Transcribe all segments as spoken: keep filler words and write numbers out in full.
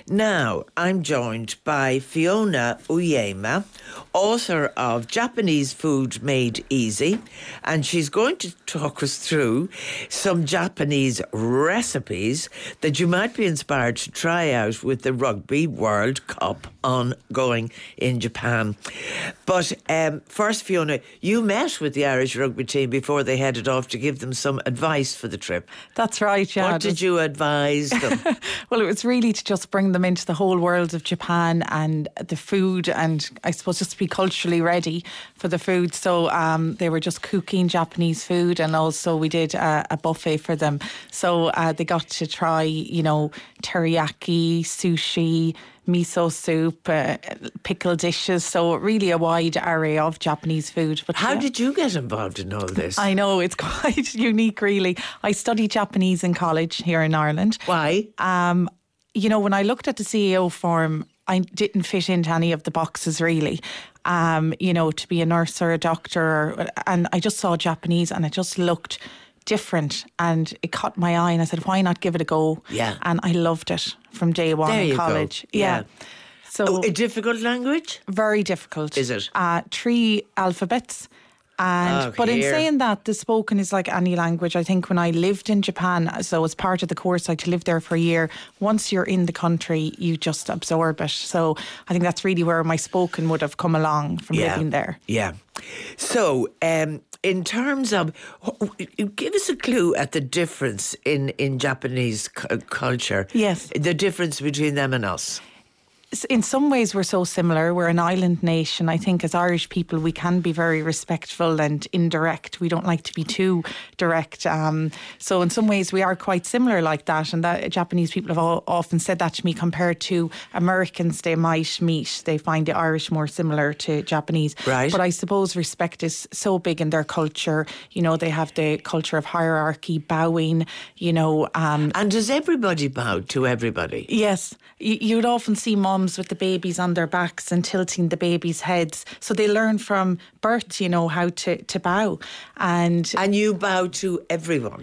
Now, I'm joined by Fiona Uyema, author of Japanese Food Made Easy, and she's going to talk us through some Japanese recipes that you might be inspired to try out with the Rugby World Cup ongoing in Japan. But um, first, Fiona, you met with the Irish rugby team before they headed off to give them some advice for the trip. That's right, yeah. What did you advise them? Well, it was really to just bring them into the whole world of Japan and the food, and I suppose just to be culturally ready for the food. So um, they were just cooking Japanese food, and also we did a, a buffet for them. So uh, they got to try, you know, teriyaki, sushi, miso soup, uh, pickle dishes, so really a wide array of Japanese food. But how yeah. did you get involved in all this? I know, it's quite unique really. I studied Japanese in college here in Ireland. Why? Um, you know, when I looked at the C E O form, I didn't fit into any of the boxes really. Um, you know, to be a nurse or a doctor, and I just saw Japanese and it just looked different and it caught my eye, and I said, why not give it a go? Yeah. And I loved it from day one there in you college. Go. Yeah. yeah. So oh, a difficult language? Very difficult. Is it? Uh, three alphabets. And oh, but in here. saying that, the spoken is like any language. I think when I lived in Japan, so as part of the course, I had to live there for a year. Once you're in the country, you just absorb it. So I think that's really where my spoken would have come along from yeah. living there. Yeah. So, um, in terms of, give us a clue at the difference in, in Japanese cu- culture. Yes. The difference between them and us. In some ways we're so similar. We're an island nation. I think as Irish people we can be very respectful and indirect. We don't like to be too direct. Um, so in some ways we are quite similar like that, and that Japanese people have all, often said that to me. Compared to Americans they might meet, they find the Irish more similar to Japanese. Right. But I suppose respect is so big in their culture. You know, they have the culture of hierarchy, bowing, you know. Um, and does everybody bow to everybody? Yes. You'd often see moms with the babies on their backs and tilting the babies' heads. So they learn from birth, you know, how to, to bow. And and you bow to everyone?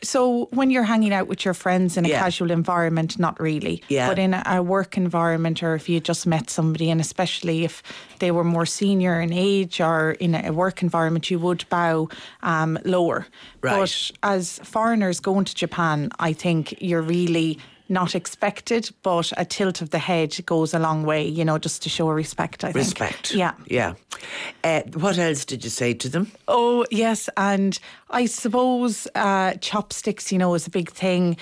So when you're hanging out with your friends in a yeah. casual environment, not really. Yeah. But in a work environment, or if you just met somebody, and especially if they were more senior in age or in a work environment, you would bow um, lower. Right. But as foreigners going to Japan, I think you're really not expected, but a tilt of the head goes a long way, you know, just to show respect, I think. Respect. Yeah. Yeah. Uh, what else did you say to them? Oh, yes. And I suppose uh, chopsticks, you know, is a big thing.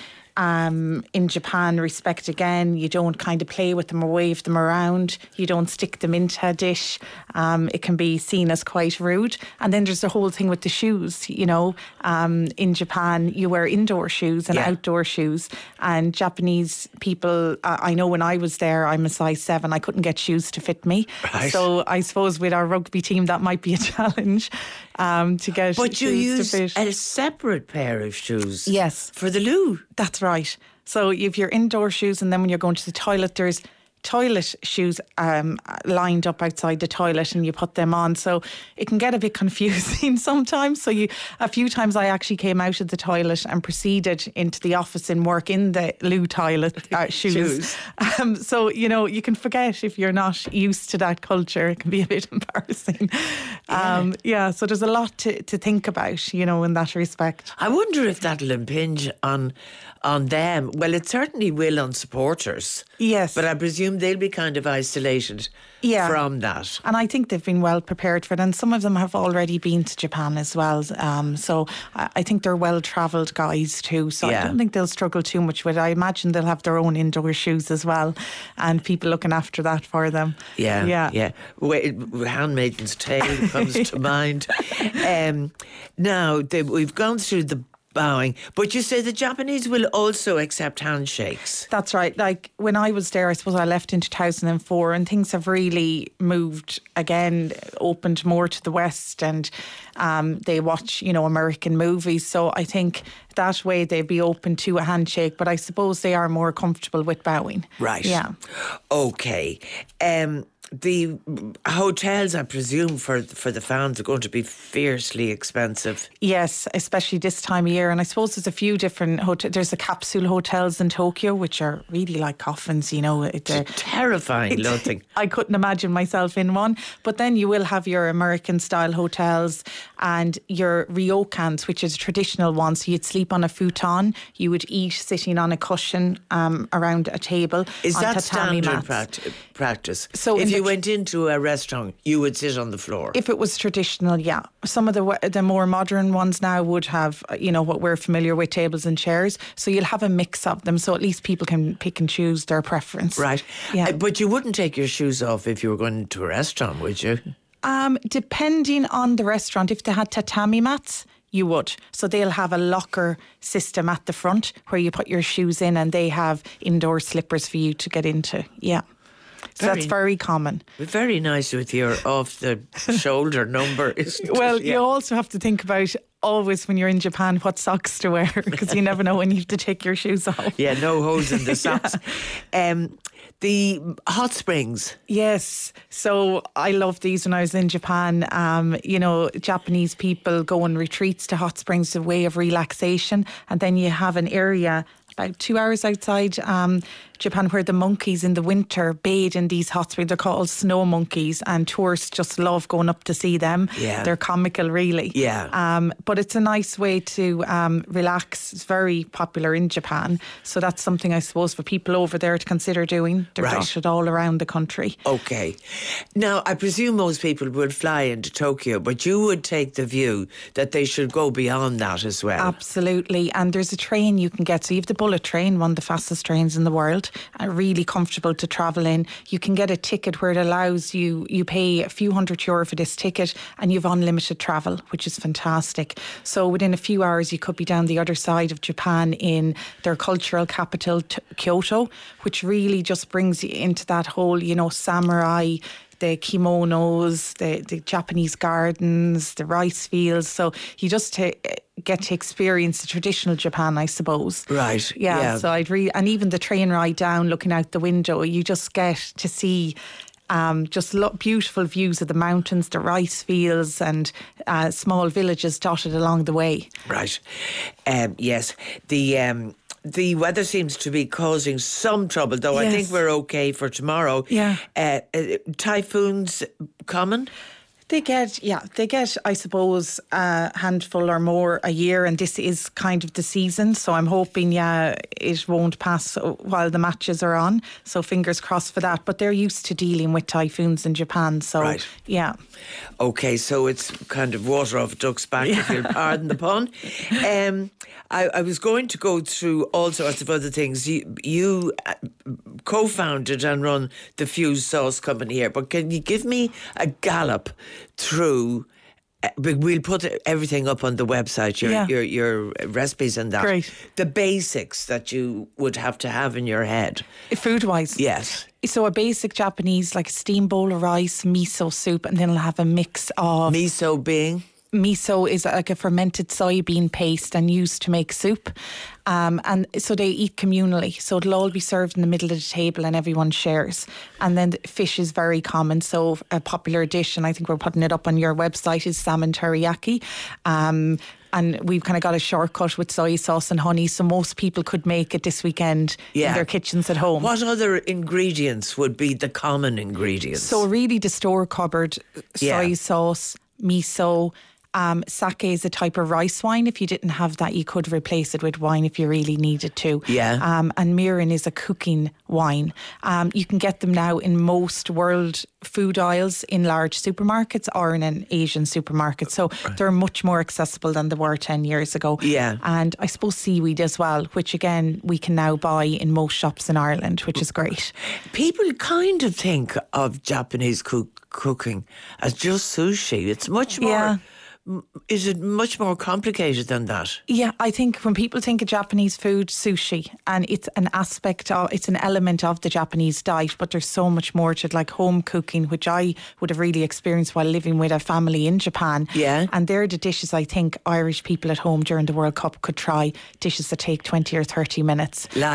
Um, in Japan, respect again. You don't kind of play with them or wave them around. You don't stick them into a dish. Um, it can be seen as quite rude. And then there's the whole thing with the shoes, you know. Um, in Japan, you wear indoor shoes and yeah. outdoor shoes. And Japanese people, uh, I know when I was there, I'm a size seven. I couldn't get shoes to fit me. Right. So I suppose with our rugby team, that might be a challenge um, to get but you shoes to use fit. a separate pair of shoes. Yes. For the loo. That's right. So you have your indoor shoes, and then when you're going to the toilet, there's toilet shoes um, lined up outside the toilet, and you put them on. So it can get a bit confusing sometimes. So you, a few times I actually came out of the toilet and proceeded into the office and work in the loo toilet uh, shoes. shoes. Um, so, you know, you can forget if you're not used to that culture. It can be a bit embarrassing. Yeah, um, yeah so there's a lot to, to think about, you know, in that respect. I wonder if that'll impinge on on them. Well, it certainly will on supporters. Yes. But I presume they'll be kind of isolated yeah. from that. And I think they've been well prepared for it. And some of them have already been to Japan as well. Um, so I, I think they're well-travelled guys too. So yeah. I don't think they'll struggle too much with it. I imagine they'll have their own indoor shoes as well, and people looking after that for them. Yeah, yeah. yeah. Wait, Handmaid's Tale comes to mind. Um, now, they, we've gone through the bowing, but you say the Japanese will also accept handshakes. That's right. Like when I was there, I suppose I left in two thousand four, and things have really moved again, opened more to the West, and um, they watch, you know, American movies. So I think that way they'd be open to a handshake, but I suppose they are more comfortable with bowing. Right. Yeah. Okay. Um, the hotels, I presume, for for the fans are going to be fiercely expensive. Yes, especially this time of year. And I suppose there's a few different hotels. There's the capsule hotels in Tokyo, which are really like coffins, you know. It, uh, Terrifying looking. I couldn't imagine myself in one. But then you will have your American-style hotels and your ryokans, which is a traditional one. So you'd sleep on a futon. You would eat sitting on a cushion um, around a table. Is on that tatami standard mats. pract- practice? So if in you the- went into a restaurant, you would sit on the floor. If it was traditional, yeah. Some of the wa- the more modern ones now would have, you know, what we're familiar with, tables and chairs. So you'll have a mix of them. So at least people can pick and choose their preference. Right. Yeah. Uh, but you wouldn't take your shoes off if you were going into a restaurant, would you? Um, depending on the restaurant, if they had tatami mats, you would. So they'll have a locker system at the front where you put your shoes in, and they have indoor slippers for you to get into. Yeah. So Very- that's very common. Very nice with your off-the-shoulder number, isn't it? Well, Yeah. you also have to think about always when you're in Japan what socks to wear, because you never know when you have to take your shoes off. Yeah, no holes in the socks. um, the hot springs. Yes. So I loved these when I was in Japan. Um, you know, Japanese people go on retreats to hot springs, a way of relaxation. And then you have an area about two hours outside um, Japan where the monkeys in the winter bathe in these hot springs. They're called snow monkeys, and tourists just love going up to see them. Yeah. They're comical, really. Yeah. Um, but it's a nice way to um, relax. It's very popular in Japan. So that's something, I suppose, for people over there to consider doing. They're Right. dotted all around the country. Okay. Now, I presume most people would fly into Tokyo, but you would take the view that they should go beyond that as well. Absolutely. And there's a train you can get. So you have the bullet train, one of the fastest trains in the world, and really comfortable to travel in. You can get a ticket where it allows you, you pay a few hundred euro for this ticket and you have unlimited travel, which is fantastic. So within a few hours, you could be down the other side of Japan in their cultural capital, T- Kyoto, which really just brings you into that whole, you know, samurai, the kimonos, the, the Japanese gardens, the rice fields. So you just ta- get to experience the traditional Japan, I suppose. Right. Yeah. Yeah. So I'd re- and even the train ride down, looking out the window, you just get to see um, just lo- beautiful views of the mountains, the rice fields, and uh, small villages dotted along the way. Right. Um, yes. The um, the weather seems to be causing some trouble, though. I think Yes. we're okay for tomorrow. Yeah. Uh, uh, typhoons common? They get, yeah, they get, I suppose, a handful or more a year, and this is kind of the season. So I'm hoping, yeah, it won't pass while the matches are on. So fingers crossed for that. But they're used to dealing with typhoons in Japan. So, Right. yeah. Okay, so it's kind of water off a duck's back, if you'll pardon the pun. Um, I, I was going to go through all sorts of other things. You, you uh, co-founded and run the Fuse Sauce Company here, but can you give me a gallop through? uh, We'll put everything up on the website, your Yeah. your, your recipes and that. Great. The basics that you would have to have in your head. Food-wise. Yes. So a basic Japanese, like a steamed bowl of rice, miso soup, and then I'll have a mix of... Miso being? Miso is like a fermented soybean paste and used to make soup. Um, and so they eat communally. So it'll all be served in the middle of the table and everyone shares. And then the fish is very common. So a popular dish, and I think we're putting it up on your website, is salmon teriyaki. Um, and we've kind of got a shortcut with soy sauce and honey. So most people could make it this weekend Yeah. in their kitchens at home. What other ingredients would be the common ingredients? So really the store cupboard, Yeah. soy sauce, miso. Um, sake is a type of rice wine. If you didn't have that, you could replace it with wine if you really needed to. Yeah. Um, and mirin is a cooking wine. Um, you can get them now in most world food aisles in large supermarkets or in an Asian supermarket. So they're much more accessible than they were ten years ago. Yeah. And I suppose seaweed as well, which again, we can now buy in most shops in Ireland, which is great. People kind of think of Japanese cook- cooking as just sushi. It's much more... Yeah. m- Is it much more complicated than that? Yeah, I think when people think of Japanese food, sushi, and it's an aspect of, it's an element of the Japanese diet, but there's so much more to it, like home cooking, which I would have really experienced while living with a family in Japan. Yeah. And they're the dishes I think Irish people at home during the World Cup could try, dishes that take twenty or thirty minutes. Like?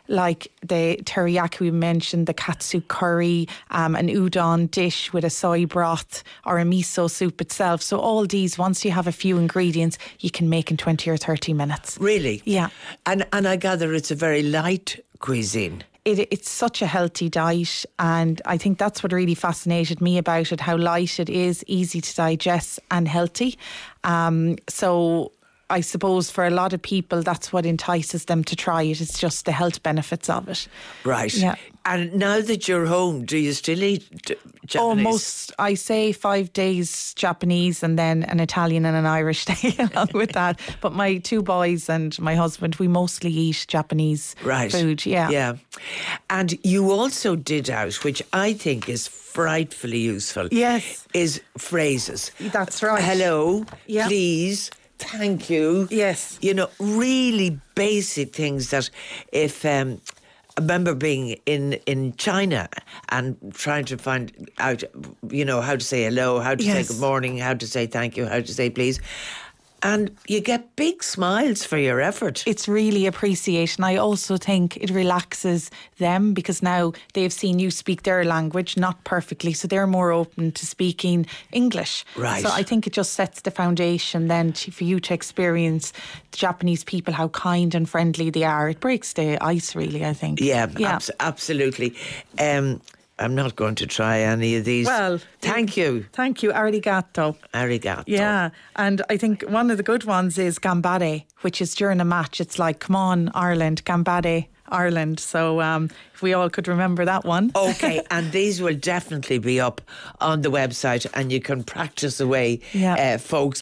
like the teriyaki we mentioned, the katsu curry, um, an udon dish with a soy broth or a miso soup itself. So all these, once you have a few ingredients, you can make in twenty or thirty minutes. Really? Yeah. And and I gather it's a very light cuisine. It, it's such a healthy diet, and I think that's what really fascinated me about it, how light it is, easy to digest and healthy. Um, so I suppose for a lot of people, that's what entices them to try it. It's just the health benefits of it. Right. Yeah. And now that you're home, do you still eat d- Japanese? Almost, I say five days Japanese and then an Italian and an Irish day along with that. But my two boys and my husband, we mostly eat Japanese right. food. Yeah. Yeah. And you also did out, which I think is frightfully useful. Yes. Is phrases. That's right. Hello, Yeah. please, thank you. Yes. You know, really basic things that if... Um, I remember being in, in China and trying to find out, you know, how to say hello, how to Yes. say good morning, how to say thank you, how to say please. And you get big smiles for your effort. It's really appreciation. I also think it relaxes them because now they've seen you speak their language, not perfectly, so they're more open to speaking English. Right. So I think it just sets the foundation then to, for you to experience the Japanese people, how kind and friendly they are. It breaks the ice, really, I think. Yeah, yeah. abs- absolutely. Um, I'm not going to try any of these. Well, thank you. Thank you, arigato. Arigato. Yeah, and I think one of the good ones is gambare, which is during a match. It's like, come on, Ireland, gambare, Ireland. So um, if we all could remember that one. Okay, and these will definitely be up on the website and you can practice away, Yeah. uh, folks.